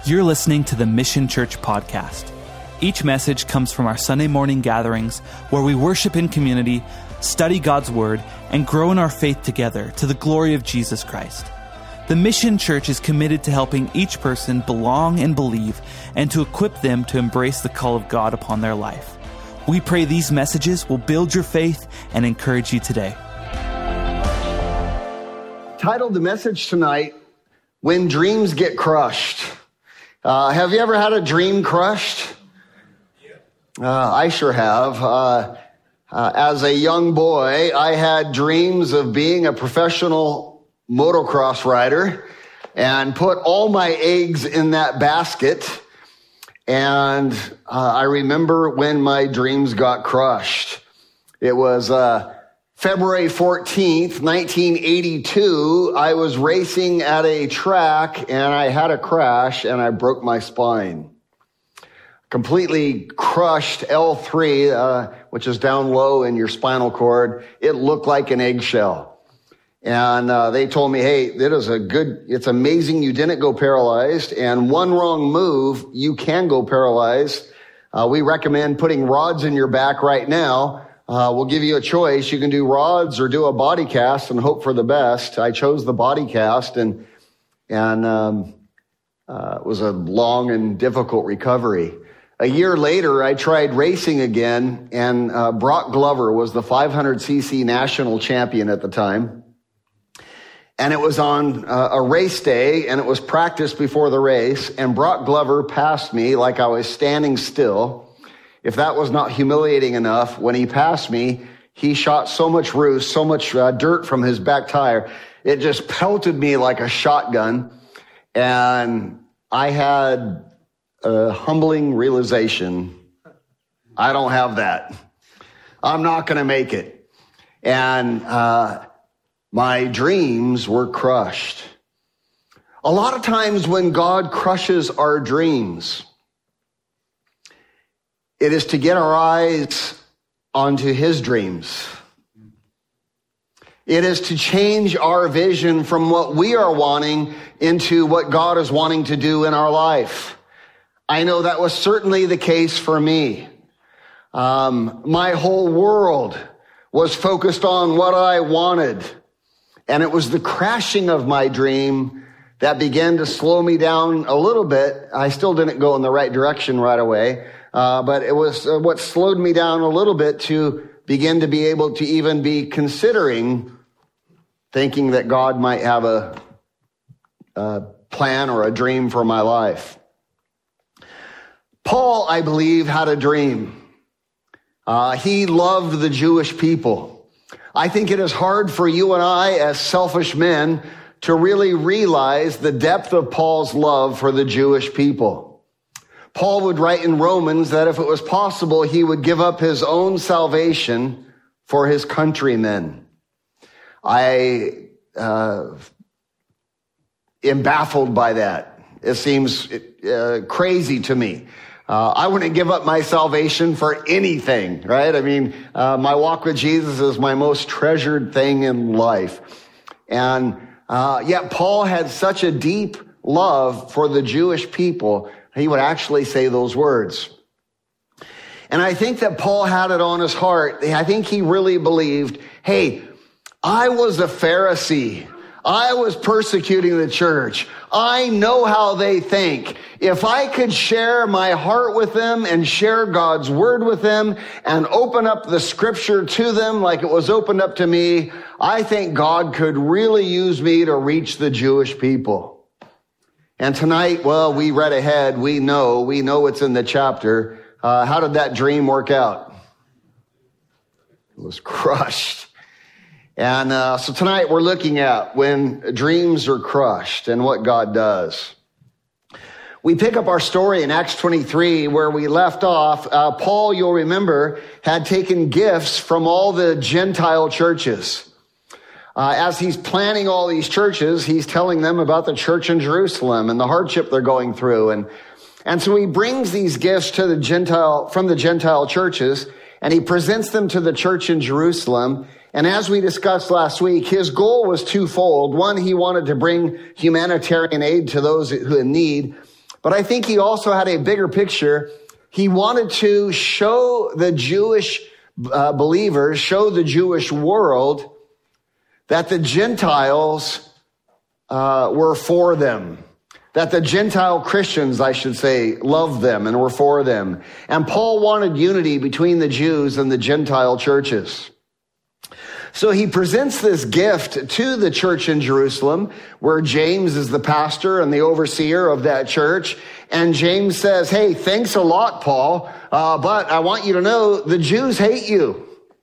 You're listening to the Mission Church podcast. Each message comes from our Sunday morning gatherings where we worship in community, study God's Word, and grow in our faith together to the glory of Jesus Christ. The Mission Church is committed to helping each person belong and believe, and to equip them to embrace the call of God upon their life. We pray these messages will build your faith and encourage you today. Titled the message tonight, When Dreams Get Crushed. Have you ever had a dream crushed? I sure have. As a young boy, I had dreams of being a professional motocross rider and put all my eggs in that basket. And I remember when my dreams got crushed. It was February 14th, 1982, I was racing at a track and I had a crash and I broke my spine. Completely crushed L3, which is down low in your spinal cord. It looked like an eggshell. And they told me, hey, it's amazing you didn't go paralyzed, and one wrong move, you can go paralyzed. We recommend putting rods in your back right now. We'll give you a choice. You can do rods or do a body cast and hope for the best. I chose the body cast, and it was a long and difficult recovery. A year later, I tried racing again, and Brock Glover was the 500cc national champion at the time. And it was on a race day, and it was practice before the race, and Brock Glover passed me like I was standing still. If that was not humiliating enough, when he passed me, he shot so much roost, so much dirt from his back tire, it just pelted me like a shotgun. And I had a humbling realization, I don't have that. I'm not going to make it. And my dreams were crushed. A lot of times when God crushes our dreams, it is to get our eyes onto His dreams. It is to change our vision from what we are wanting into what God is wanting to do in our life. I know that was certainly the case for me. My whole world was focused on what I wanted. And it was the crashing of my dream that began to slow me down a little bit. I still didn't go in the right direction right away. But it was what slowed me down a little bit to begin to be able to even be considering thinking that God might have a plan or a dream for my life. Paul, I believe, had a dream. He loved the Jewish people. I think it is hard for you and I as selfish men to really realize the depth of Paul's love for the Jewish people. Paul would write in Romans that if it was possible, he would give up his own salvation for his countrymen. I am baffled by that. It seems crazy to me. I wouldn't give up my salvation for anything, right? I mean, my walk with Jesus is my most treasured thing in life. And yet Paul had such a deep love for the Jewish people, he would actually say those words. And I think that Paul had it on his heart. I think he really believed, hey, I was a Pharisee. I was persecuting the church. I know how they think. If I could share my heart with them and share God's word with them and open up the scripture to them like it was opened up to me, I think God could really use me to reach the Jewish people. And tonight, well, we read ahead. We know what's in the chapter. How did that dream work out? It was crushed. And so tonight we're looking at when dreams are crushed and what God does. We pick up our story in Acts 23 where we left off. Paul, you'll remember, had taken gifts from all the Gentile churches. As he's planning all these churches, he's telling them about the church in Jerusalem and the hardship they're going through. And so he brings these gifts to from the Gentile churches, and he presents them to the church in Jerusalem. And as we discussed last week, his goal was twofold. One, he wanted to bring humanitarian aid to those who in need. But I think he also had a bigger picture. He wanted to show the Jewish believers, show the Jewish world that the Gentiles were for them. That the Gentile Christians, I should say, loved them and were for them. And Paul wanted unity between the Jews and the Gentile churches. So he presents this gift to the church in Jerusalem, where James is the pastor and the overseer of that church. And James says, hey, thanks a lot, Paul, but I want you to know the Jews hate you.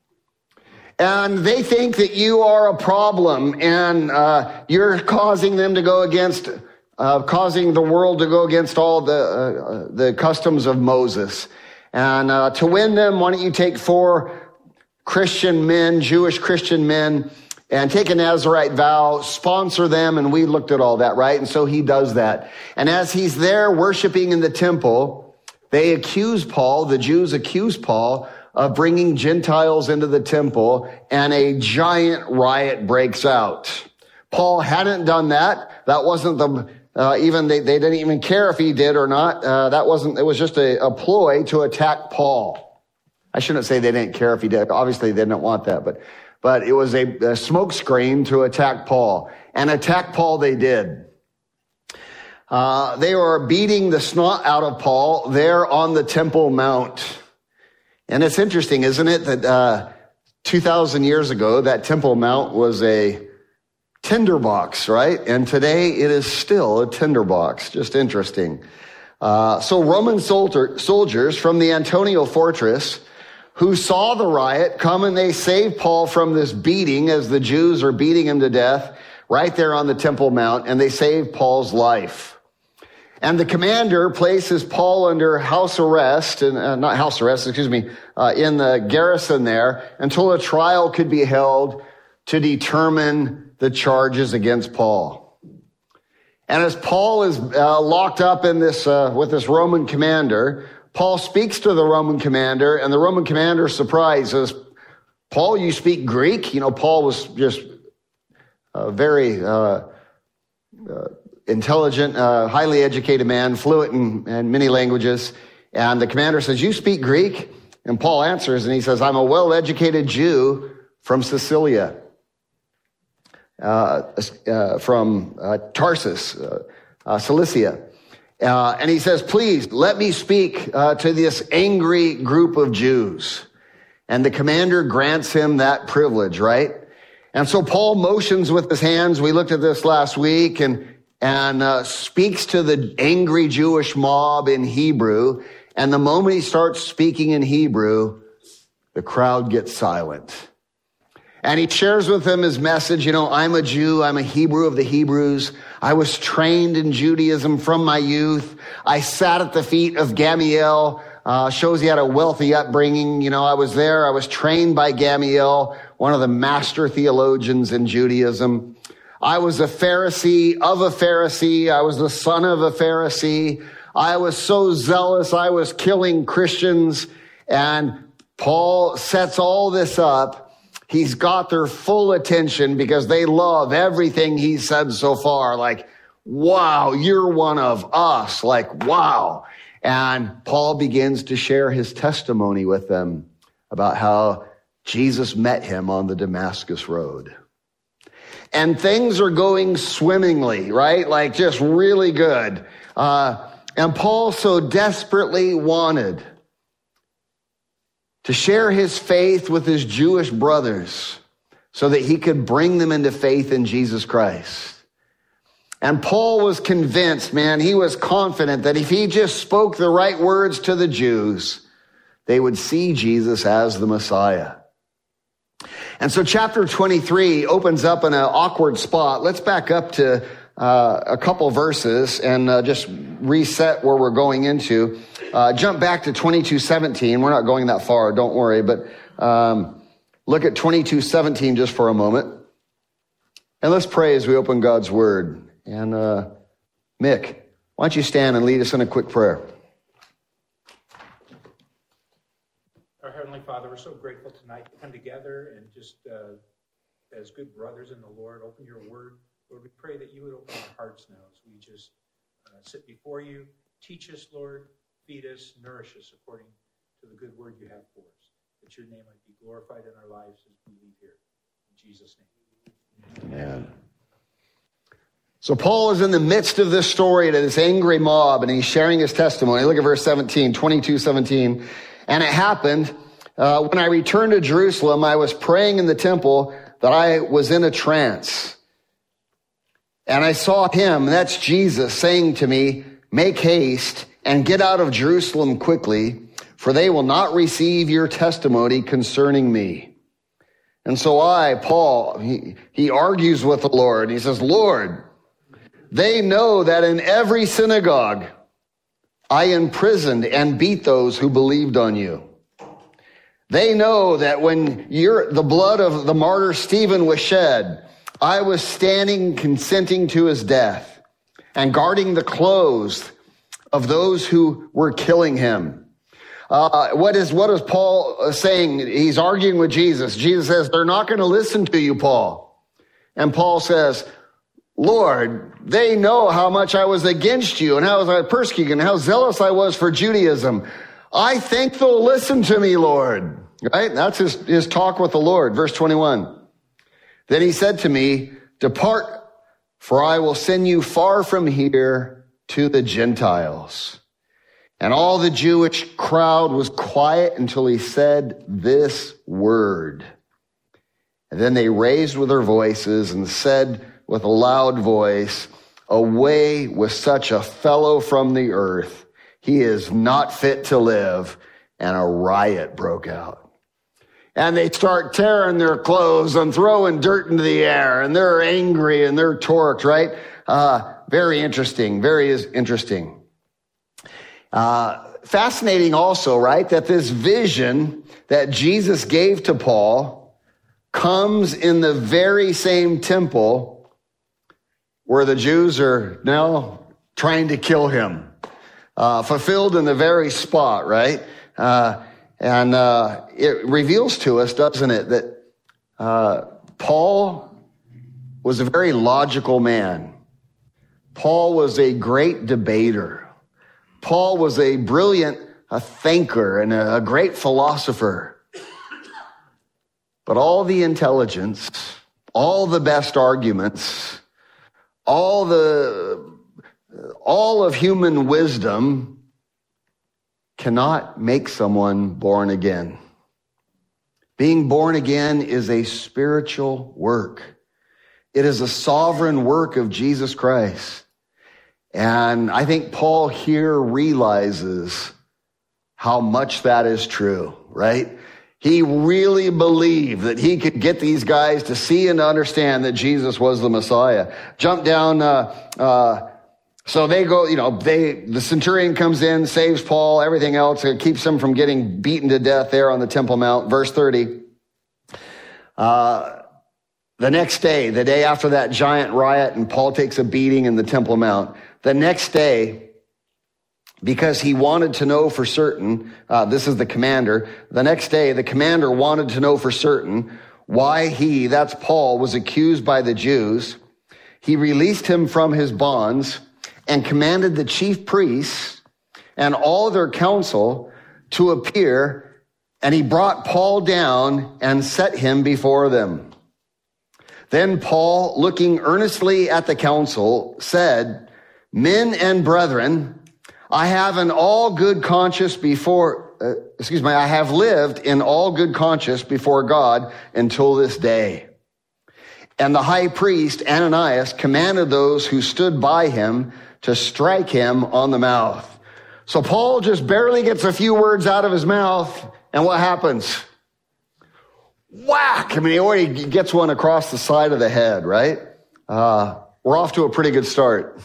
And they think that you are a problem, and you're causing them to go against, causing the world to go against all the customs of Moses. And to win them, why don't you take 4 Christian men, Jewish Christian men, and take a Nazirite vow, sponsor them, and we looked at all that, right? And so he does that. And as he's there worshiping in the temple, they accuse Paul, the Jews accuse Paul of bringing Gentiles into the temple, and a giant riot breaks out. Paul hadn't done that. That wasn't they didn't even care if he did or not. It was just a ploy to attack Paul. I shouldn't say they didn't care if he did. Obviously, they didn't want that, but it was a smoke screen to attack Paul. And attack Paul they did. They were beating the snot out of Paul there on the Temple Mount. And it's interesting, isn't it, that 2,000 years ago, that Temple Mount was a tinderbox, right? And today it is still a tinderbox. Just interesting. So Roman soldiers from the Antonia fortress who saw the riot come, and they saved Paul from this beating as the Jews are beating him to death right there on the Temple Mount, and they saved Paul's life. And the commander places Paul under house arrest, in the garrison there until a trial could be held to determine the charges against Paul. And as Paul is locked up in this with this Roman commander, Paul speaks to the Roman commander, and the Roman commander is surprised. Says, Paul, you speak Greek? You know, Paul was just very intelligent, highly educated man, fluent in many languages. And the commander says, you speak Greek? And Paul answers, and he says, I'm a well-educated Jew from Sicilia, from Tarsus, Cilicia. And he says, please let me speak to this angry group of Jews. And the commander grants him that privilege, right? And so Paul motions with his hands. We looked at this last week, and speaks to the angry Jewish mob in Hebrew. And the moment he starts speaking in Hebrew, the crowd gets silent. And he shares with them his message. You know, I'm a Jew. I'm a Hebrew of the Hebrews. I was trained in Judaism from my youth. I sat at the feet of Gamaliel. Shows he had a wealthy upbringing. You know, I was there. I was trained by Gamaliel, one of the master theologians in Judaism. I was a Pharisee of a Pharisee. I was the son of a Pharisee. I was so zealous. I was killing Christians. And Paul sets all this up. He's got their full attention because they love everything he said so far. Like, wow, you're one of us. Like, wow. And Paul begins to share his testimony with them about how Jesus met him on the Damascus Road. And things are going swimmingly, right? Like just really good. And Paul so desperately wanted to share his faith with his Jewish brothers so that he could bring them into faith in Jesus Christ. And Paul was convinced, man, he was confident that if he just spoke the right words to the Jews, they would see Jesus as the Messiah. And so chapter 23 opens up in an awkward spot. Let's back up to a couple verses and just reset where we're going into. Jump back to 22:17. We're not going that far, don't worry, but look at 22:17 just for a moment. And let's pray as we open God's word. And Mick, why don't you stand and lead us in a quick prayer? Our Heavenly Father, we're so grateful tonight to come together and just as good brothers in the Lord, open your word. Lord, we pray that you would open our hearts now as we just sit before you Teach us, Lord, feed us, nourish us according to the good word you have for us, that your name might be glorified in our lives as we leave here. In Jesus' name. Amen. So Paul is in the midst of this story to this angry mob, and he's sharing his testimony. Look at verse 17, 22:17. And it happened, when I returned to Jerusalem, I was praying in the temple that I was in a trance. And I saw him, that's Jesus, saying to me, make haste and get out of Jerusalem quickly, for they will not receive your testimony concerning me. And so Paul, he argues with the Lord. He says, Lord, they know that in every synagogue I imprisoned and beat those who believed on you. They know that when the blood of the martyr Stephen was shed, I was standing consenting to his death and guarding the clothes of those who were killing him. What is Paul saying? He's arguing with Jesus. Jesus says, they're not going to listen to you, Paul. And Paul says, Lord, they know how much I was against you and how I was persecuted and how zealous I was for Judaism. I think they'll listen to me, Lord. Right? That's his talk with the Lord. Verse 21. Then he said to me, depart, for I will send you far from here to the Gentiles. And all the Jewish crowd was quiet until he said this word. And then they raised with their voices and said with a loud voice, away with such a fellow from the earth. He is not fit to live. And a riot broke out. And they start tearing their clothes and throwing dirt into the air. And they're angry and they're torqued, right? Very interesting. Very interesting. Fascinating also, right? That this vision that Jesus gave to Paul comes in the very same temple where the Jews are now trying to kill him. Fulfilled in the very spot, right? And it reveals to us, doesn't it, that Paul was a very logical man. Paul was a great debater. Paul was a brilliant thinker and a great philosopher. But all the intelligence, all the best arguments, all of human wisdom cannot make someone born again. Being born again is a spiritual work. It is a sovereign work of Jesus Christ. And I think Paul here realizes how much that is true, right? He really believed that he could get these guys to see and to understand that Jesus was the Messiah. Jump down, so they go, the centurion comes in, saves Paul, everything else. It keeps him from getting beaten to death there on the Temple Mount. Verse 30. The next day, the day after that giant riot, and Paul takes a beating in the Temple Mount. The next day, because he wanted to know for certain, this is the commander. The next day, the commander wanted to know for certain why that's Paul, was accused by the Jews. He released him from his bonds and commanded the chief priests and all their council to appear, and he brought Paul down and set him before them. Then Paul, looking earnestly at the council, said, men and brethren, I have lived in all good conscience before God until this day. And the high priest Ananias commanded those who stood by him to strike him on the mouth. So Paul just barely gets a few words out of his mouth, and what happens? Whack! He already gets one across the side of the head, right? We're off to a pretty good start.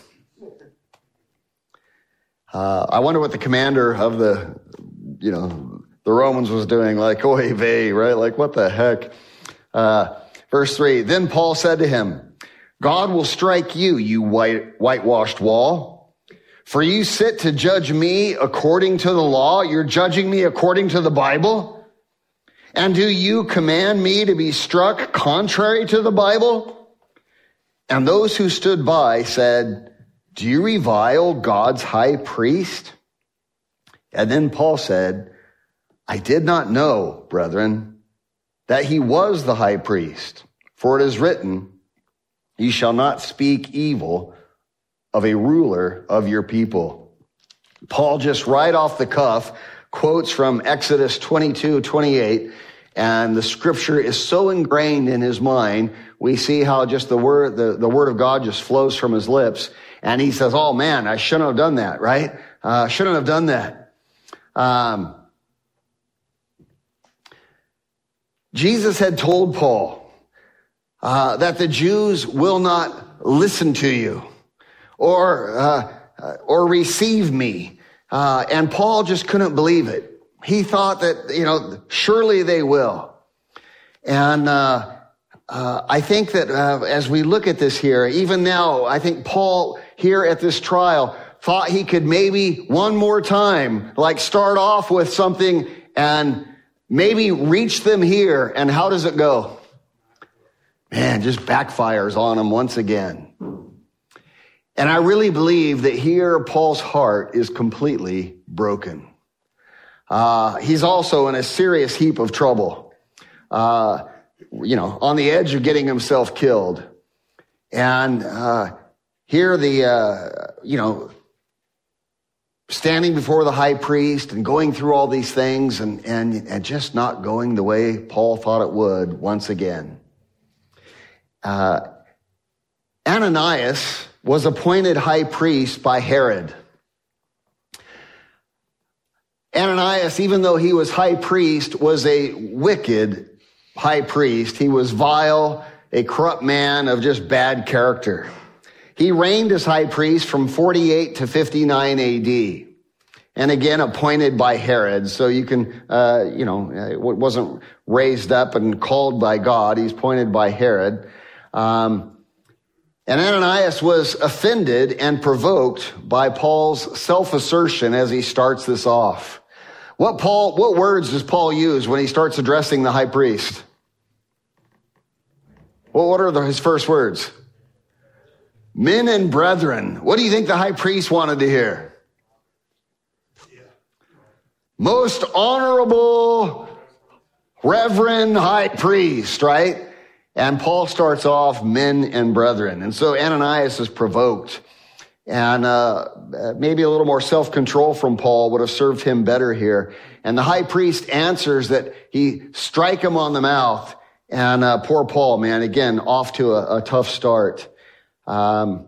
I wonder what the commander of the Romans was doing, like, oy vey, right? Like, what the heck? Verse 3, then Paul said to him, God will strike you, you whitewashed wall. For you sit to judge me according to the law. You're judging me according to the Bible. And do you command me to be struck contrary to the Bible? And those who stood by said, do you revile God's high priest? And then Paul said, I did not know, brethren, that he was the high priest. For it is written, you shall not speak evil of a ruler of your people. Paul just right off the cuff quotes from Exodus 22:28, and the scripture is so ingrained in his mind. We see how just the word of God just flows from his lips. And he says, oh man, I shouldn't have done that, right? Shouldn't have done that. Jesus had told Paul that the Jews will not listen to you or receive me. And Paul just couldn't believe it. He thought that, surely they will. And I think that as we look at this here, even now, I think Paul here at this trial thought he could maybe one more time, start off with something and maybe reach them here. And how does it go? Man, just backfires on him once again. And I really believe that here Paul's heart is completely broken. He's also in a serious heap of trouble, on the edge of getting himself killed. And here standing before the high priest and going through all these things and just not going the way Paul thought it would once again. Ananias was appointed high priest by Herod. Ananias, even though he was high priest, was a wicked high priest. He was vile, a corrupt man of just bad character. He reigned as high priest from 48 to 59 AD. And again, appointed by Herod. So you can, wasn't raised up and called by God. He's appointed by Herod. And Ananias was offended and provoked by Paul's self-assertion as he starts this off. What words does Paul use when he starts addressing the high priest? Well, what are his first words? Men and brethren. What do you think the high priest wanted to hear? Most honorable, reverend high priest, right? And Paul starts off, men and brethren. And so Ananias is provoked. And maybe a little more self-control from Paul would have served him better here. And the high priest answers that he strike him on the mouth. And poor Paul, man, again, off to a tough start. I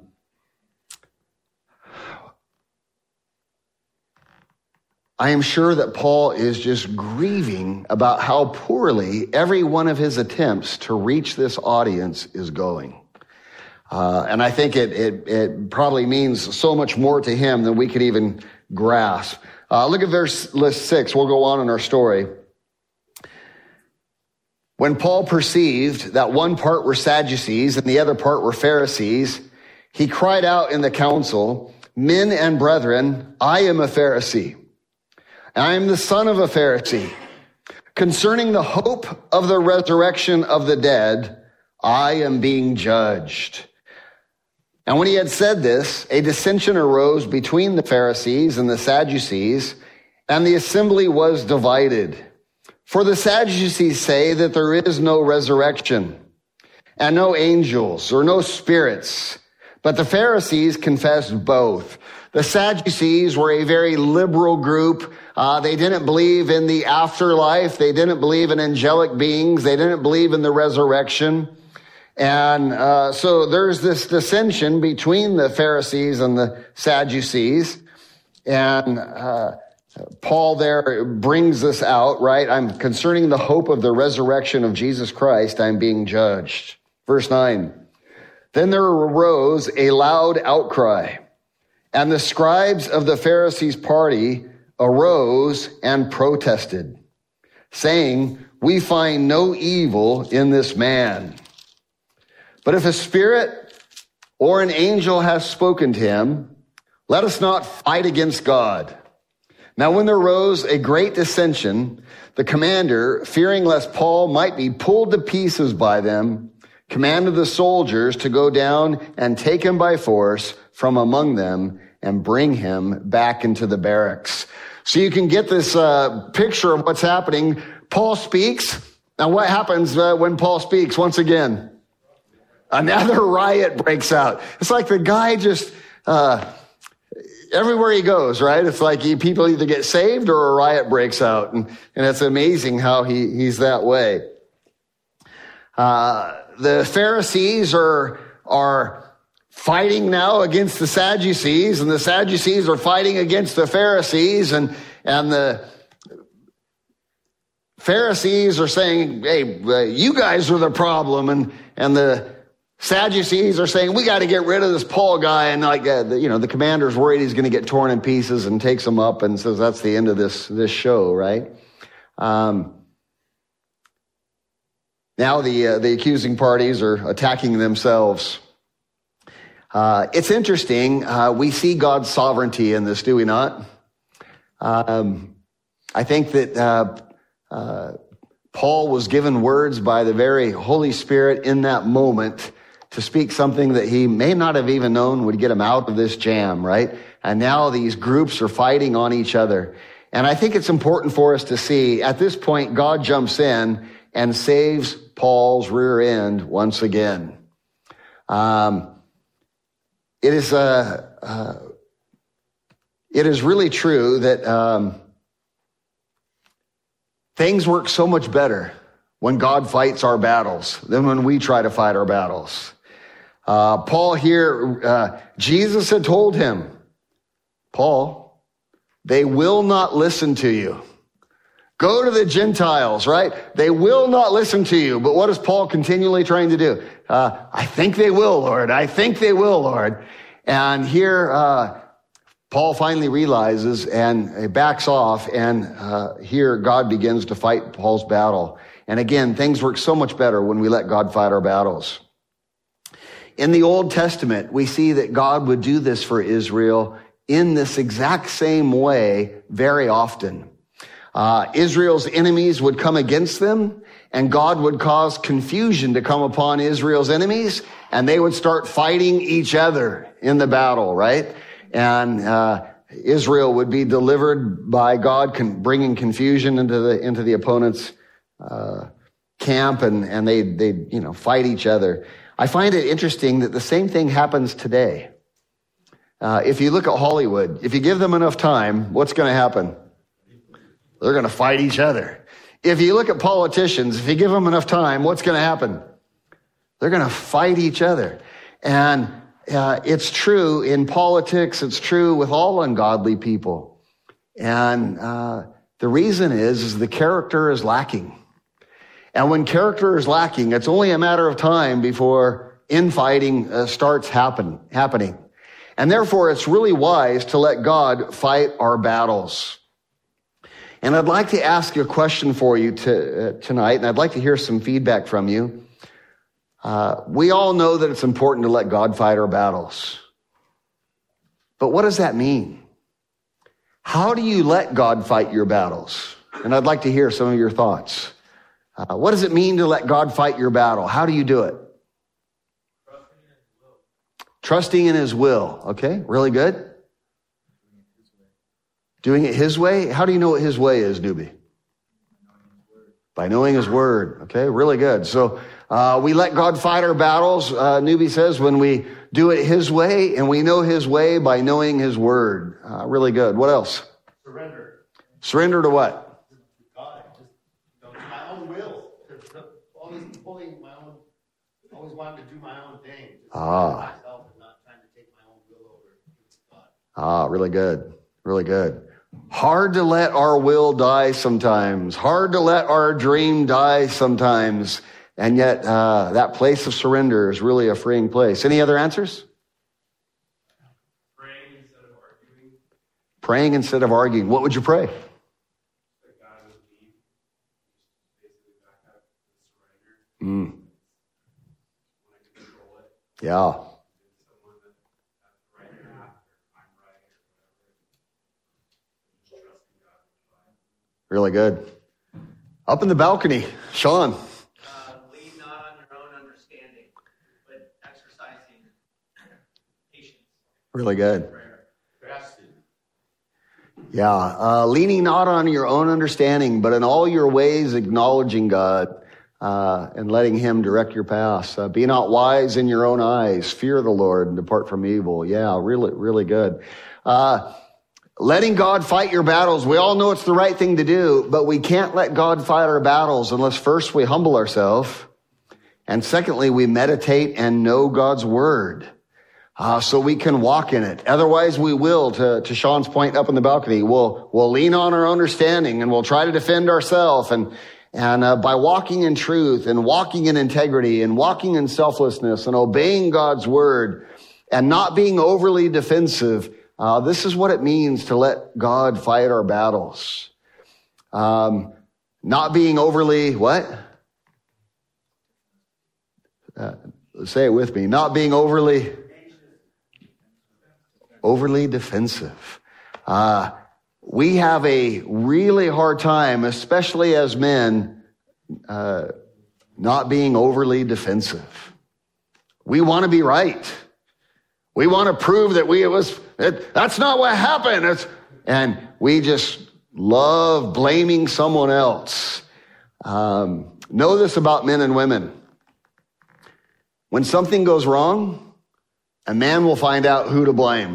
am sure that Paul is just grieving about how poorly every one of his attempts to reach this audience is going. And I think it probably means so much more to him than we could even grasp. Look at verse 6. We'll go on in our story. When Paul perceived that one part were Sadducees and the other part were Pharisees, he cried out in the council, men and brethren, I am a Pharisee. I am the son of a Pharisee. Concerning the hope of the resurrection of the dead, I am being judged. And when he had said this, a dissension arose between the Pharisees and the Sadducees, and the assembly was divided. For the Sadducees say that there is no resurrection, and no angels or no spirits, but the Pharisees confessed both. The Sadducees were a very liberal group. They didn't believe in the afterlife. They didn't believe in angelic beings. They didn't believe in the resurrection. And so there's this dissension between the Pharisees and the Sadducees. And Paul there brings this out, right? I'm concerning the hope of the resurrection of Jesus Christ, I'm being judged. Verse 9. Then there arose a loud outcry, and the scribes of the Pharisees' party arose and protested, saying, we find no evil in this man. But if a spirit or an angel has spoken to him, let us not fight against God. Now when there arose a great dissension, the commander, fearing lest Paul might be pulled to pieces by them, commanded the soldiers to go down and take him by force from among them and bring him back into the barracks. So you can get this picture of what's happening. Paul speaks. Now what happens when Paul speaks? Once again, another riot breaks out. It's like the guy just, everywhere he goes, right? It's like people either get saved or a riot breaks out. And it's amazing how he's that way. The Pharisees are fighting now against the Sadducees, and the Sadducees are fighting against the Pharisees, and the Pharisees are saying, hey, you guys are the problem, and the Sadducees are saying, we got to get rid of this Paul guy, and the commander's worried he's going to get torn in pieces and takes him up and says that's the end of this show, right? Now the accusing parties are attacking themselves. It's interesting. We see God's sovereignty in this, do we not? I think that Paul was given words by the very Holy Spirit in that moment to speak something that he may not have even known would get him out of this jam, right? And now these groups are fighting on each other. And I think it's important for us to see, at this point, God jumps in and saves Paul's rear end once again. It is really true that things work so much better when God fights our battles than when we try to fight our battles. Paul here, Jesus had told him, Paul, they will not listen to you. Go to the Gentiles, right? They will not listen to you. But what is Paul continually trying to do? I think they will, Lord. I think they will, Lord. And here, Paul finally realizes and backs off. And here, God begins to fight Paul's battle. And again, things work so much better when we let God fight our battles. In the Old Testament, we see that God would do this for Israel in this exact same way very often. Israel's enemies would come against them, and God would cause confusion to come upon Israel's enemies, and they would start fighting each other in the battle, right? And Israel would be delivered by God, bringing confusion into the opponent's camp, and they fight each other. I find it interesting that the same thing happens today. If you look at Hollywood, if you give them enough time, what's going to happen? They're going to fight each other. If you look at politicians, if you give them enough time, what's going to happen? They're going to fight each other. And it's true in politics. It's true with all ungodly people. And the reason is the character is lacking. And when character is lacking, it's only a matter of time before infighting starts happening. And therefore, it's really wise to let God fight our battles. And I'd like to ask you a question for you tonight, and I'd like to hear some feedback from you. We all know that it's important to let God fight our battles. But what does that mean? How do you let God fight your battles? And I'd like to hear some of your thoughts. What does it mean to let God fight your battle? How do you do it? Trusting in His will. Okay, really good. Doing it His way? How do you know what His way is, Doobie? By knowing His word. Okay, really good. So we let God fight our battles, Newbie says, when we do it His way, and we know His way by knowing His word. Really good. What else? Surrender. Surrender to what? God. Just my own will. Always pulling my own, always wanting to do my own thing. Myself and not trying to take my own will over God. Really good. Really good. Hard to let our will die sometimes. Hard to let our dream die sometimes. And yet, that place of surrender is really a freeing place. Any other answers? Praying instead of arguing. Praying instead of arguing. What would you pray? That God would lead. Basically back up the surrender. Want to control it. Yeah. Someone that's the right path, or I'm right, or whatever. Just trusting God. Really good. Up in the balcony, Sean. Lean not on your own understanding. Really good. Yeah, leaning not on your own understanding, but in all your ways acknowledging God and letting him direct your paths. Be not wise in your own eyes. Fear the Lord and depart from evil. Yeah, really, really good. Letting God fight your battles. We all know it's the right thing to do, but we can't let God fight our battles unless first we humble ourselves, and secondly, we meditate and know God's word. So we can walk in it. Otherwise, we will, to Sean's point up on the balcony, we'll lean on our understanding and we'll try to defend ourselves. And by walking in truth and walking in integrity and walking in selflessness and obeying God's word and not being overly defensive, this is what it means to let God fight our battles. Not being overly, what? Say it with me. Not being overly defensive. We have a really hard time, especially as men, not being overly defensive. We want to be right. We want to prove that that's not what happened. And we just love blaming someone else. Know this about men and women. When something goes wrong, a man will find out who to blame.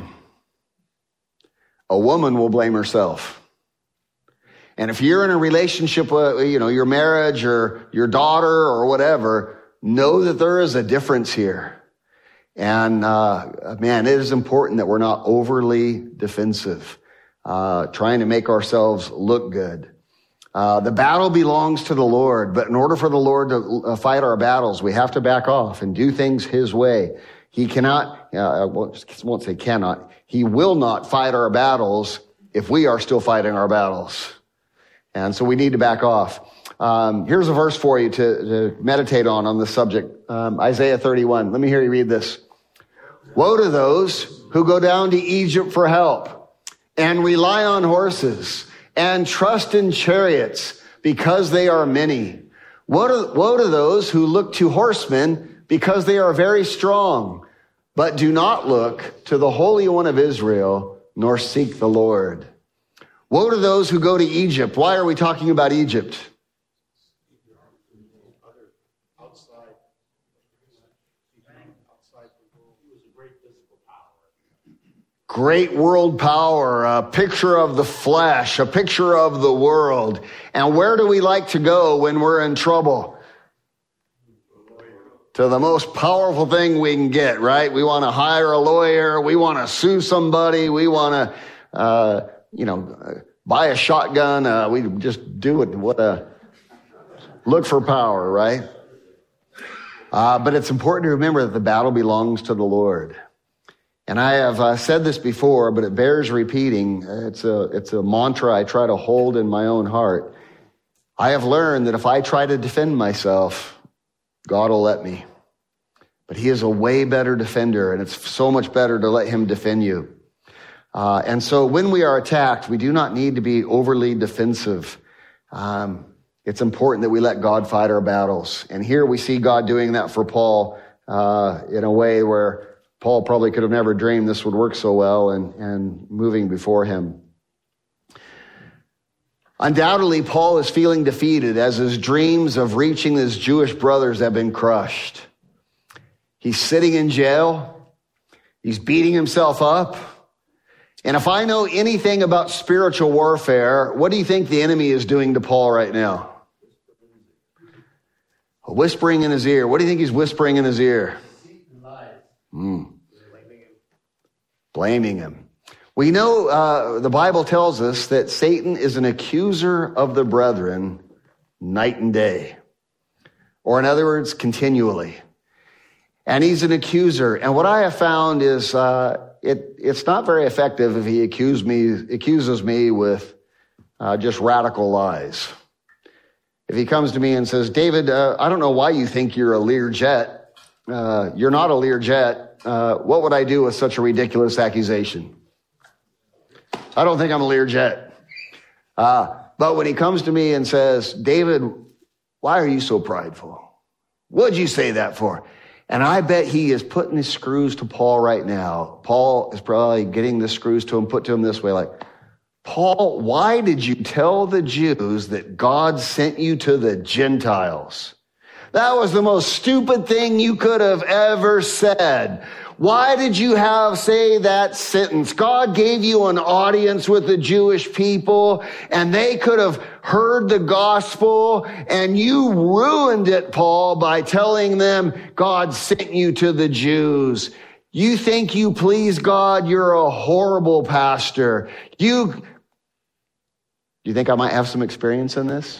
A woman will blame herself. And if you're in a relationship with, your marriage or your daughter or whatever, know that there is a difference here. And, man, it is important that we're not overly defensive, trying to make ourselves look good. The battle belongs to the Lord, but in order for the Lord to fight our battles, we have to back off and do things his way. He cannot, I won't say cannot, he will not fight our battles if we are still fighting our battles. And so we need to back off. Here's a verse for you to meditate on this subject. Isaiah 31. Let me hear you read this. Woe to those who go down to Egypt for help and rely on horses and trust in chariots because they are many. Woe to those who look to horsemen because they are very strong, but do not look to the Holy One of Israel, nor seek the Lord. Woe to those who go to Egypt. Why are we talking about Egypt? Great world power, a picture of the flesh, a picture of the world. And where do we like to go when we're in trouble? To the most powerful thing we can get, right? We want to hire a lawyer. We want to sue somebody. We want to, buy a shotgun. We just do it. Look for power, right? But it's important to remember that the battle belongs to the Lord. And I have said this before, but it bears repeating. It's a mantra I try to hold in my own heart. I have learned that if I try to defend myself, God will let me. But he is a way better defender, and it's so much better to let him defend you. And so when we are attacked, we do not need to be overly defensive. It's important that we let God fight our battles. And here we see God doing that for Paul in a way where Paul probably could have never dreamed this would work so well and moving before him. Undoubtedly, Paul is feeling defeated as his dreams of reaching his Jewish brothers have been crushed. He's sitting in jail. He's beating himself up. And if I know anything about spiritual warfare, what do you think the enemy is doing to Paul right now? Whispering in his ear. What do you think he's whispering in his ear? Blaming him. We know the Bible tells us that Satan is an accuser of the brethren night and day. Or in other words, continually. And he's an accuser. And what I have found is it's not very effective if he accuses me with just radical lies. If he comes to me and says, David, I don't know why you think you're a Learjet. You're not a Learjet. What would I do with such a ridiculous accusation? I don't think I'm a Learjet. But when he comes to me and says, David, why are you so prideful? What'd you say that for? And I bet he is putting the screws to Paul right now. Paul is probably getting the screws to him, put to him this way, like, Paul, why did you tell the Jews that God sent you to the Gentiles? That was the most stupid thing you could have ever said. Why did you say that sentence? God gave you an audience with the Jewish people, and they could have heard the gospel, and you ruined it, Paul, by telling them God sent you to the Jews. You think you please God? You're a horrible pastor. You think I might have some experience in this?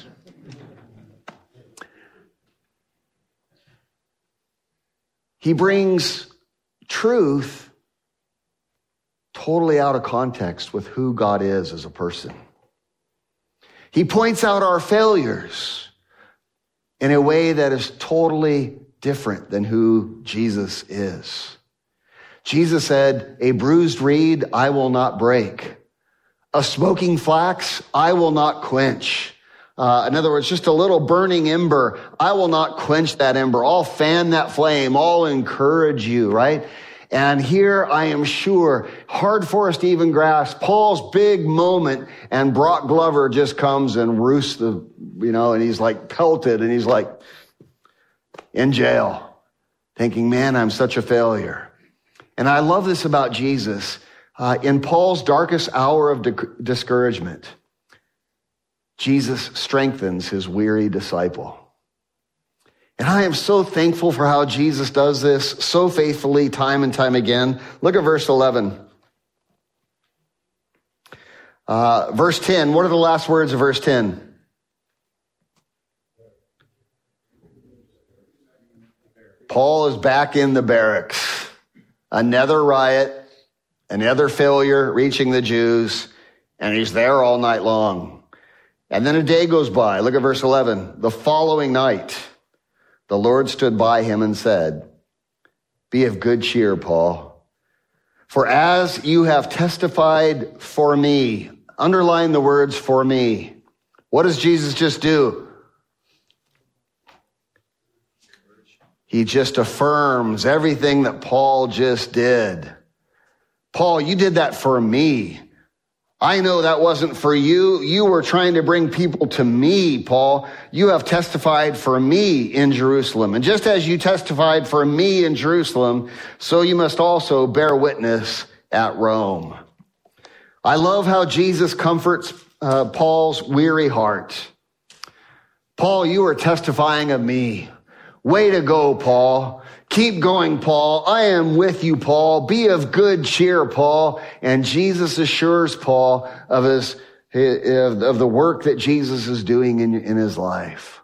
He brings truth totally out of context with who God is as a person. He points out our failures in a way that is totally different than who Jesus is. Jesus said, a bruised reed I will not break. A smoking flax I will not quench. In other words, just a little burning ember, I will not quench that ember. I'll fan that flame. I'll encourage you, right? And here I am sure, hard for us to even grasp Paul's big moment, and Brock Glover just comes and roosts and he's like pelted, and he's like in jail, thinking, man, I'm such a failure. And I love this about Jesus. In Paul's darkest hour of discouragement, Jesus strengthens his weary disciple. And I am so thankful for how Jesus does this so faithfully time and time again. Look at verse 11. Verse 10, what are the last words of verse 10? Paul is back in the barracks. Another riot, another failure reaching the Jews, and he's there all night long. And then a day goes by. Look at verse 11. The following night, the Lord stood by him and said, be of good cheer, Paul. For as you have testified for me, underline the words for me. What does Jesus just do? He just affirms everything that Paul just did. Paul, you did that for me. I know that wasn't for you. You were trying to bring people to me, Paul. You have testified for me in Jerusalem. And just as you testified for me in Jerusalem, so you must also bear witness at Rome. I love how Jesus comforts Paul's weary heart. Paul, you are testifying of me. Way to go, Paul. Keep going, Paul. I am with you, Paul. Be of good cheer, Paul. And Jesus assures Paul of the work that Jesus is doing in his life.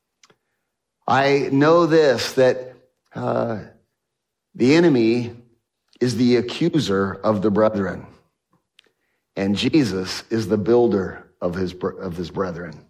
I know this, that the enemy is the accuser of the brethren, and Jesus is the builder of his brethren.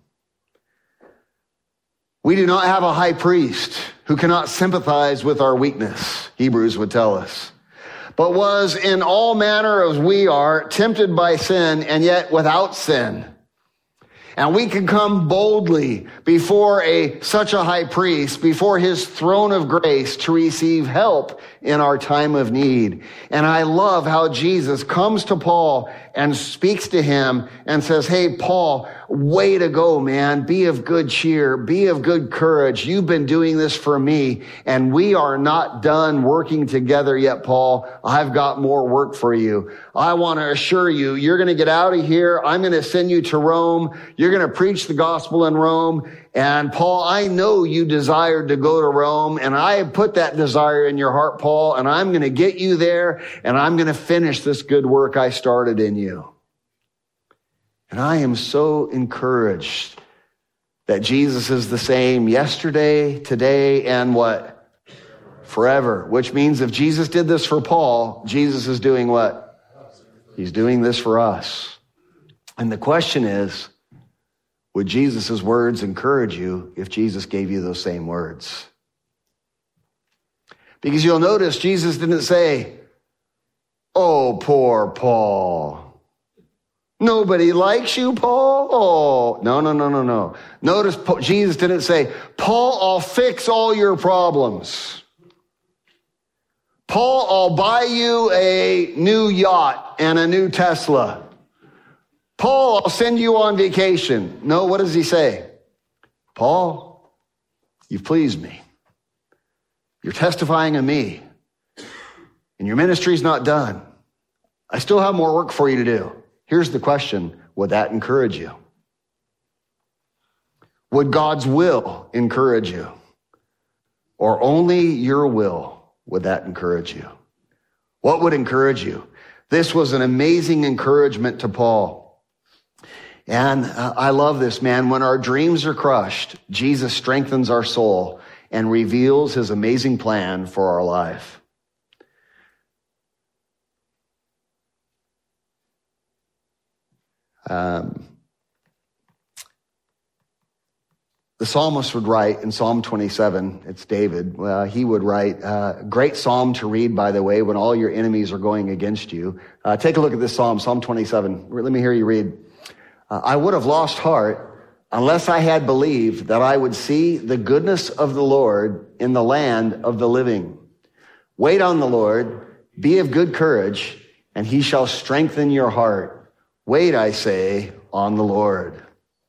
We do not have a high priest who cannot sympathize with our weakness, Hebrews would tell us, but was in all manner as we are, tempted by sin, and yet without sin. And we can come boldly before such a high priest, before his throne of grace, to receive help in our time of need. And I love how Jesus comes to Paul and speaks to him and says, hey, Paul, way to go, man. Be of good cheer. Be of good courage. You've been doing this for me, and we are not done working together yet, Paul. I've got more work for you. I want to assure you, you're going to get out of here. I'm going to send you to Rome. You're going to preach the gospel in Rome. And Paul, I know you desired to go to Rome, and I have put that desire in your heart, Paul, and I'm going to get you there, and I'm going to finish this good work I started in you. And I am so encouraged that Jesus is the same yesterday, today, and what? Forever. Which means if Jesus did this for Paul, Jesus is doing what? He's doing this for us. And the question is, would Jesus' words encourage you if Jesus gave you those same words? Because you'll notice Jesus didn't say, oh, poor Paul. Nobody likes you, Paul. Oh, no. Notice Jesus didn't say, Paul, I'll fix all your problems. Paul, I'll buy you a new yacht and a new Tesla. Paul, I'll send you on vacation. No, what does he say? Paul, you've pleased me. You're testifying of me. And your ministry's not done. I still have more work for you to do. Here's the question. Would that encourage you? Would God's will encourage you? Or only your will? Would that encourage you? What would encourage you? This was an amazing encouragement to Paul. And I love this, man. When our dreams are crushed, Jesus strengthens our soul and reveals his amazing plan for our life. The psalmist would write in Psalm 27, it's David, he would write, great psalm to read, by the way, when all your enemies are going against you. Take a look at this psalm, Psalm 27. Let me hear you read. I would have lost heart unless I had believed that I would see the goodness of the Lord in the land of the living. Wait on the Lord, be of good courage, and he shall strengthen your heart. Wait, I say, on the Lord.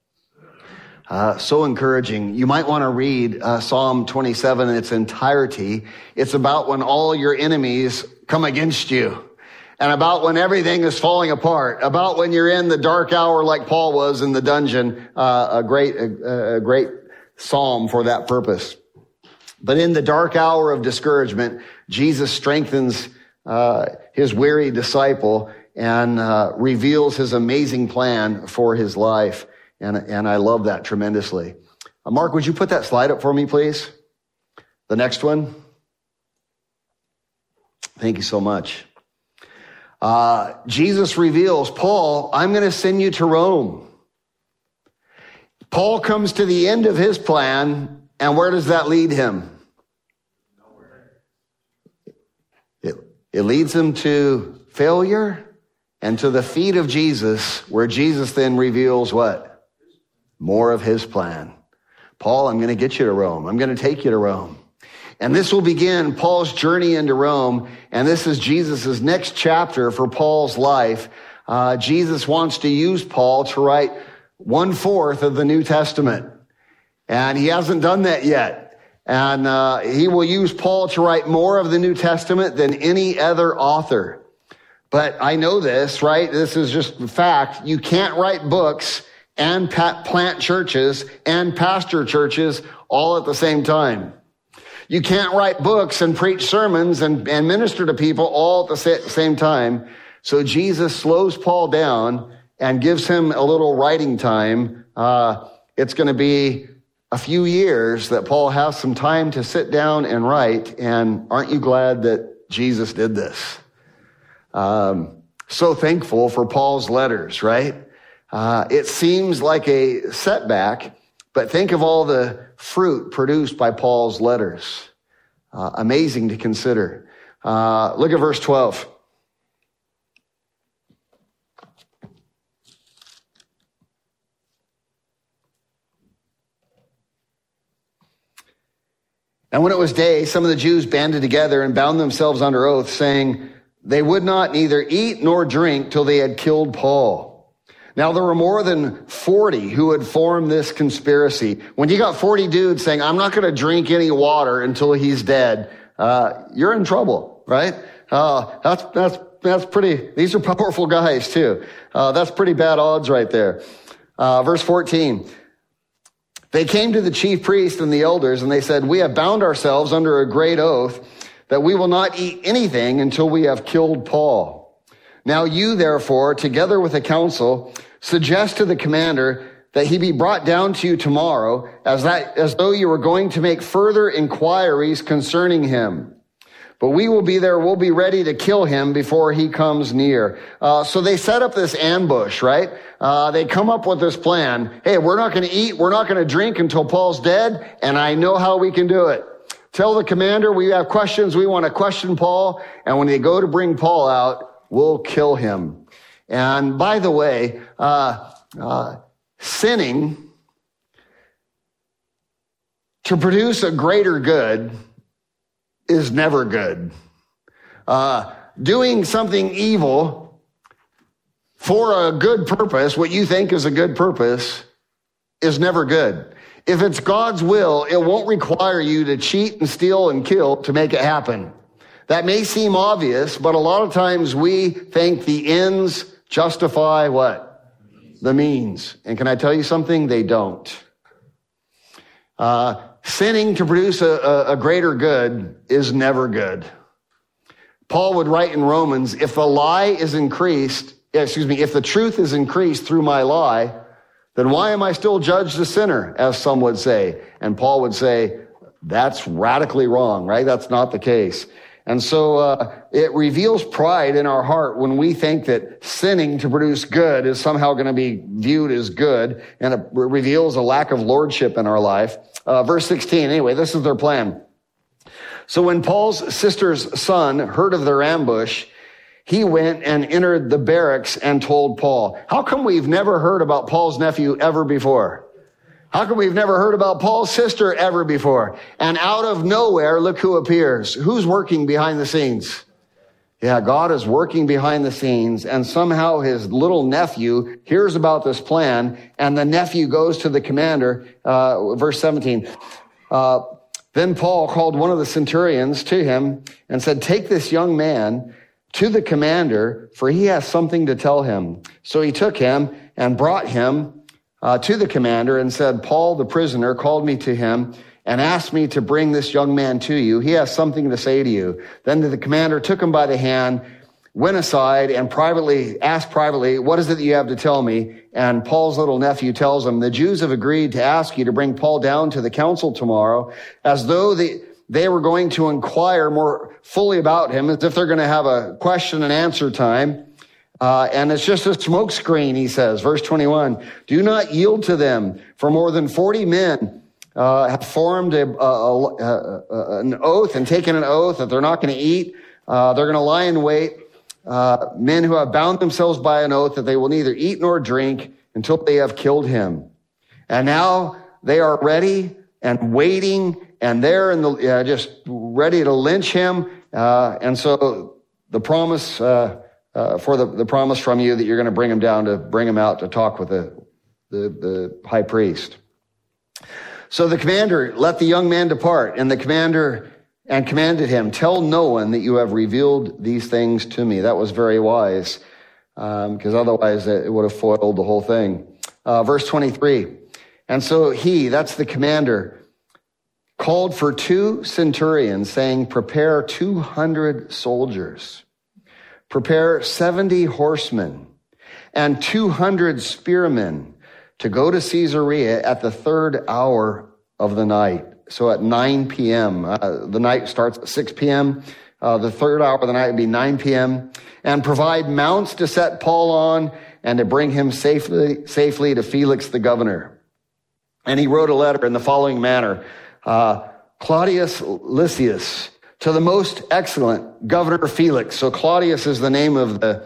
So encouraging. You might want to read Psalm 27 in its entirety. It's about when all your enemies come against you, and about when everything is falling apart, about when you're in the dark hour like Paul was in the dungeon. A great psalm for that purpose. But in the dark hour of discouragement, Jesus strengthens his weary disciple and reveals his amazing plan for his life. And I love that tremendously. Mark, would you put that slide up for me, please? The next one. Thank you so much. Jesus reveals, Paul, I'm going to send you to Rome. Paul comes to the end of his plan, and where does that lead him? Nowhere. It leads him to failure and to the feet of Jesus, where Jesus then reveals what? More of his plan. Paul, I'm going to get you to Rome. I'm going to take you to Rome. And this will begin Paul's journey into Rome. And this is Jesus' next chapter for Paul's life. Jesus wants to use Paul to write 1/4 of the New Testament. And he hasn't done that yet. And he will use Paul to write more of the New Testament than any other author. But I know this, right? This is just a fact. You can't write books and plant churches and pastor churches all at the same time. You can't write books and preach sermons and minister to people all at the same time. So Jesus slows Paul down and gives him a little writing time. It's going to be a few years that Paul has some time to sit down and write. And aren't you glad that Jesus did this? So thankful for Paul's letters, right? It seems like a setback, but think of all the fruit produced by Paul's letters. Amazing to consider. Look at verse 12. And when it was day, some of the Jews banded together and bound themselves under oath, saying they would not neither eat nor drink till they had killed Paul. Now, there were more than 40 who had formed this conspiracy. When you got 40 dudes saying, I'm not going to drink any water until he's dead, you're in trouble, right? That's pretty, these are powerful guys too. That's pretty bad odds right there. Verse 14. They came to the chief priest and the elders, and they said, we have bound ourselves under a great oath that we will not eat anything until we have killed Paul. Now you, therefore, together with the council, suggest to the commander that he be brought down to you tomorrow, as though you were going to make further inquiries concerning him. But we will be there, we'll be ready to kill him before he comes near. So they set up this ambush, right? They come up with this plan. Hey, we're not going to eat, we're not going to drink until Paul's dead, and I know how we can do it. Tell the commander we have questions, we want to question Paul, and when they go to bring Paul out, we'll kill him. And by the way, sinning to produce a greater good is never good. Doing something evil for a good purpose, what you think is a good purpose, is never good. If it's God's will, it won't require you to cheat and steal and kill to make it happen. That may seem obvious, but a lot of times we think the ends justify what? The means. And can I tell you something? They don't. Sinning to produce a greater good is never good. Paul would write in Romans, if the truth is increased through my lie, then why am I still judged a sinner, as some would say? And Paul would say, that's radically wrong, right? That's not the case. And so it reveals pride in our heart when we think that sinning to produce good is somehow going to be viewed as good, and it reveals a lack of lordship in our life. Verse 16, anyway, this is their plan. So when Paul's sister's son heard of their ambush, he went and entered the barracks and told Paul. How come we've never heard about Paul's nephew ever before? How come we've never heard about Paul's sister ever before? And out of nowhere, look who appears. Who's working behind the scenes? Yeah, God is working behind the scenes, and somehow his little nephew hears about this plan, and the nephew goes to the commander, verse 17. Then Paul called one of the centurions to him and said, take this young man to the commander, for he has something to tell him. So he took him and brought him to the commander and said, Paul, the prisoner, called me to him and asked me to bring this young man to you. He has something to say to you. Then the commander took him by the hand, went aside and asked privately, what is it that you have to tell me? And Paul's little nephew tells him, the Jews have agreed to ask you to bring Paul down to the council tomorrow, as though they were going to inquire more fully about him, as if they're going to have a question and answer time. And it's just a smoke screen, he says. Verse 21, do not yield to them, for more than 40 men have formed an oath and taken an oath that they're not going to eat. They're going to lie in wait. Men who have bound themselves by an oath that they will neither eat nor drink until they have killed him. And now they are ready and waiting, and they're just ready to lynch him. And so the promise the promise from you that you're going to bring him out to talk with the high priest. So the commander let the young man depart, and the commander commanded him, tell no one that you have revealed these things to me. That was very wise, because otherwise it would have foiled the whole thing. Verse 23. And so that's the commander, called for 2 centurions, saying, prepare 200 soldiers, prepare 70 horsemen and 200 spearmen to go to Caesarea at the 3rd hour of the night. So at 9 p.m. The night starts at 6 p.m. The 3rd hour of the night would be 9 p.m. And provide mounts to set Paul on and to bring him safely to Felix the governor. And he wrote a letter in the following manner. Claudius Lysias, to the most excellent Governor Felix. So Claudius is the name of the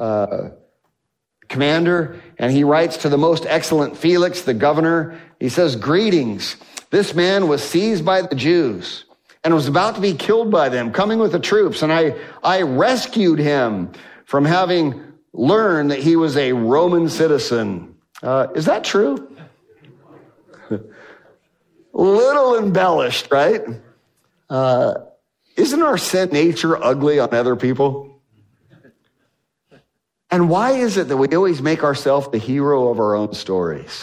commander, and he writes to the most excellent Felix, the governor. He says, greetings. This man was seized by the Jews and was about to be killed by them, coming with the troops. And I rescued him from having learned that he was a Roman citizen. Is that true? Little embellished, right? Isn't our sin nature ugly on other people? And why is it that we always make ourselves the hero of our own stories?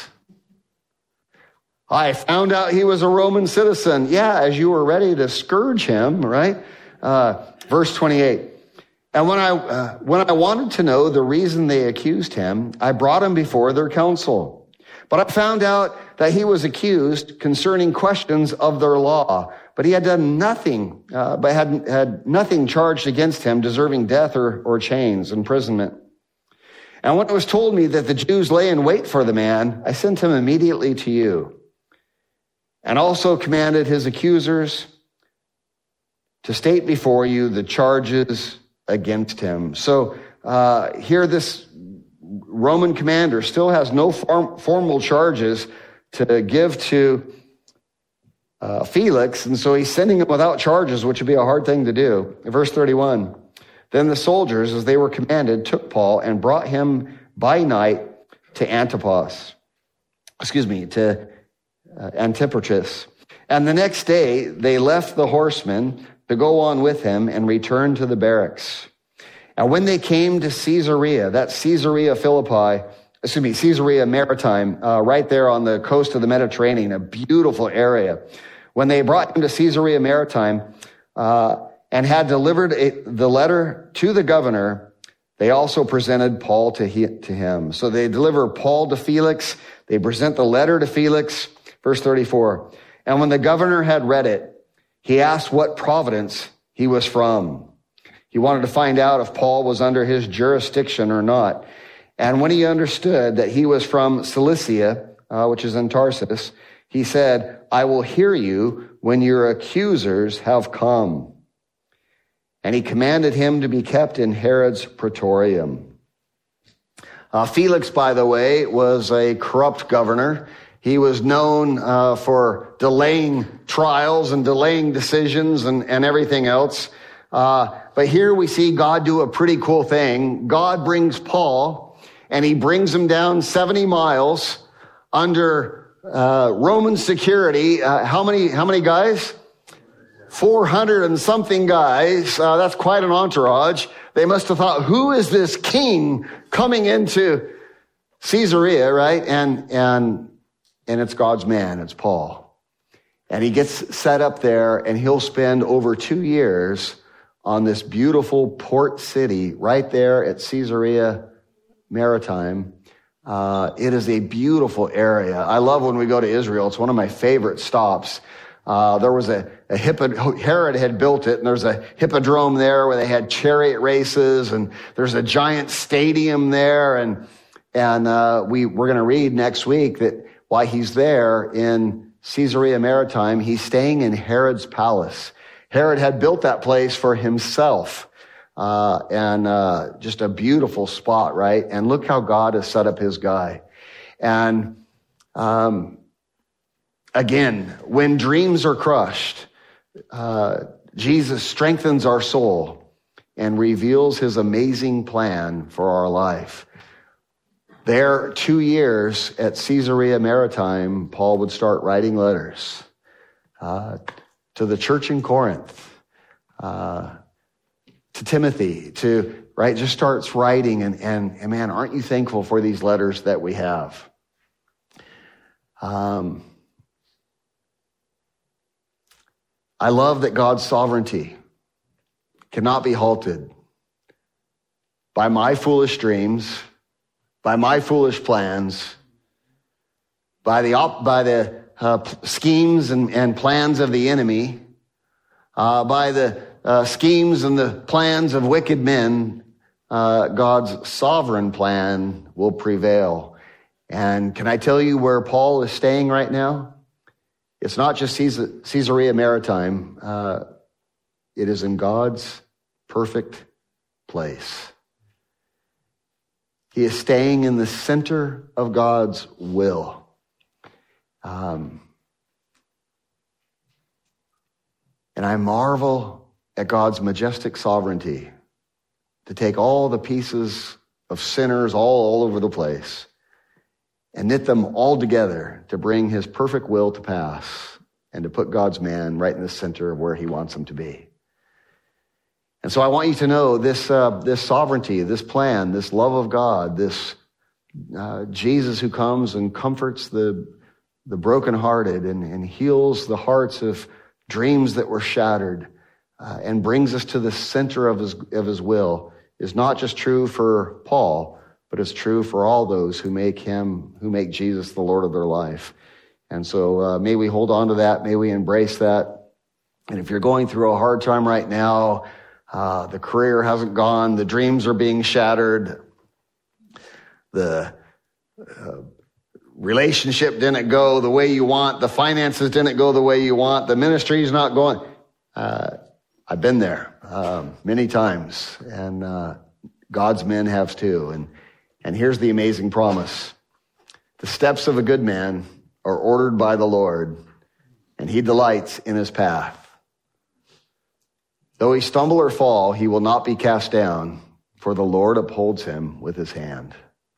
I found out he was a Roman citizen. Yeah, as you were ready to scourge him, right? Verse 28. And when I wanted to know the reason they accused him, I brought him before their council. But I found out that he was accused concerning questions of their law, but he had done nothing, but had nothing charged against him deserving death or chains, imprisonment. And when it was told me that the Jews lay in wait for the man, I sent him immediately to you, and also commanded his accusers to state before you the charges against him. So here this Roman commander still has no formal charges to give to Felix, and so he's sending him without charges, which would be a hard thing to do. In verse 31, then the soldiers, as they were commanded, took Paul and brought him by night to Antipatris. And the next day they left the horsemen to go on with him and return to the barracks. And when they came to Caesarea, that's Caesarea Maritime, right there on the coast of the Mediterranean, a beautiful area. When they brought him to Caesarea Maritime and had delivered the letter to the governor, they also presented Paul to him. So they deliver Paul to Felix. They present the letter to Felix. Verse 34. And when the governor had read it, he asked what province he was from. He wanted to find out if Paul was under his jurisdiction or not. And when he understood that he was from Cilicia, which is in Tarsus, he said, I will hear you when your accusers have come. And he commanded him to be kept in Herod's praetorium. Felix, by the way, was a corrupt governor. He was known for delaying trials and delaying decisions and everything else. But here we see God do a pretty cool thing. God brings Paul, and he brings him down 70 miles under Roman security. How many guys? 400 and something guys. That's quite an entourage. They must have thought, who is this king coming into Caesarea, right? And it's God's man. It's Paul. And he gets set up there, and he'll spend over 2 years on this beautiful port city right there at Caesarea Maritime. It is a beautiful area. I love when we go to Israel. It's one of my favorite stops. There was Herod had built it, and there's a hippodrome there where they had chariot races, and there's a giant stadium there. And we're going to read next week that while he's there in Caesarea Maritime, he's staying in Herod's palace. Herod had built that place for himself. Just a beautiful spot, right? And look how God has set up his guy. And, again, when dreams are crushed, Jesus strengthens our soul and reveals his amazing plan for our life. There, 2 years at Caesarea Maritime, Paul would start writing letters, to the church in Corinth, to Timothy, just starts writing, and man, aren't you thankful for these letters that we have? I love that God's sovereignty cannot be halted by my foolish dreams, by my foolish plans, by the schemes and plans of the enemy, by the schemes and the plans of wicked men. God's sovereign plan will prevail. And can I tell you where Paul is staying right now? It's not just Caesarea Maritime. It is in God's perfect place. He is staying in the center of God's will. And I marvel at God's majestic sovereignty to take all the pieces of sinners all over the place and knit them all together to bring his perfect will to pass and to put God's man right in the center of where he wants him to be. And so I want you to know this sovereignty, this plan, this love of God, this Jesus who comes and comforts the brokenhearted and heals the hearts of dreams that were shattered and brings us to the center of his will is not just true for Paul, but it's true for all those who make Jesus the Lord of their life. And so may we hold on to that. May we embrace that. And if you're going through a hard time right now, the career hasn't gone, the dreams are being shattered, the relationship didn't go the way you want, the finances didn't go the way you want, the ministry's not going. I've been there many times, and God's men have too. And here's the amazing promise. The steps of a good man are ordered by the Lord, and and he delights in his path. Though he stumble or fall, he will not be cast down, for the Lord upholds him with his hand.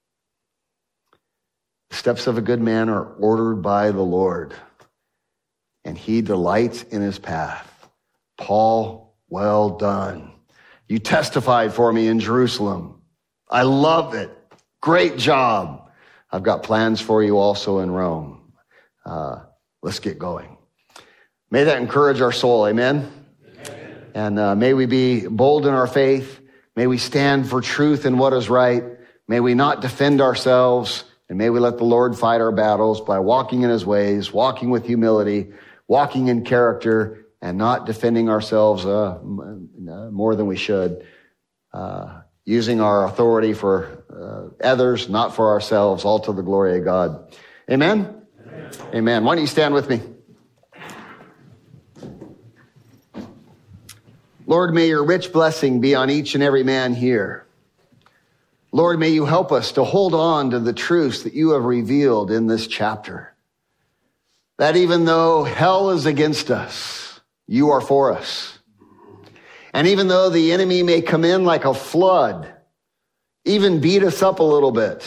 The steps of a good man are ordered by the Lord, and he delights in his path. Paul, well done. You testified for me in Jerusalem. I love it. Great job. I've got plans for you also in Rome. Let's get going. May that encourage our soul. Amen. And may we be bold in our faith. May we stand for truth and what is right. May we not defend ourselves. And may we let the Lord fight our battles by walking in his ways, walking with humility, walking in character, and not defending ourselves more than we should. Using our authority for others, not for ourselves, all to the glory of God. Amen? Amen. Amen. Why don't you stand with me? Lord, may your rich blessing be on each and every man here. Lord, may you help us to hold on to the truths that you have revealed in this chapter. That even though hell is against us, you are for us. And even though the enemy may come in like a flood, even beat us up a little bit,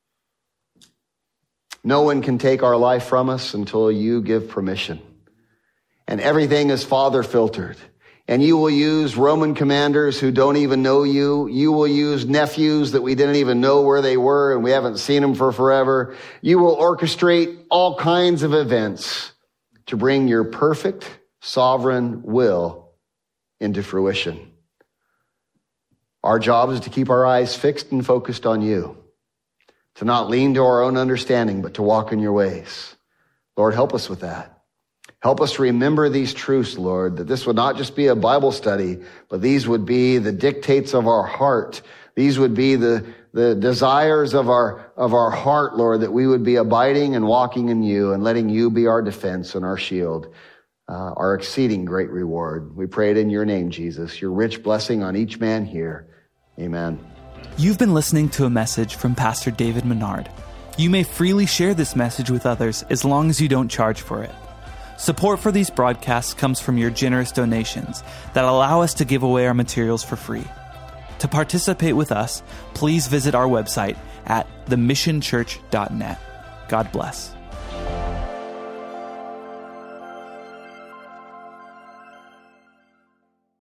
no one can take our life from us until you give permission. And everything is Father filtered. And you will use Roman commanders who don't even know you. You will use nephews that we didn't even know where they were and we haven't seen them for forever. You will orchestrate all kinds of events to bring your perfect, sovereign will into fruition. Our job is to keep our eyes fixed and focused on you, to not lean to our own understanding, but to walk in your ways. Lord, help us with that. Help us remember these truths, Lord, that this would not just be a Bible study, but these would be the dictates of our heart. These would be the desires of our heart, Lord, that we would be abiding and walking in you and letting you be our defense and our shield, our exceeding great reward. We pray it in your name, Jesus, your rich blessing on each man here. Amen. You've been listening to a message from Pastor David Menard. You may freely share this message with others as long as you don't charge for it. Support for these broadcasts comes from your generous donations that allow us to give away our materials for free. To participate with us, please visit our website at themissionchurch.net. God bless.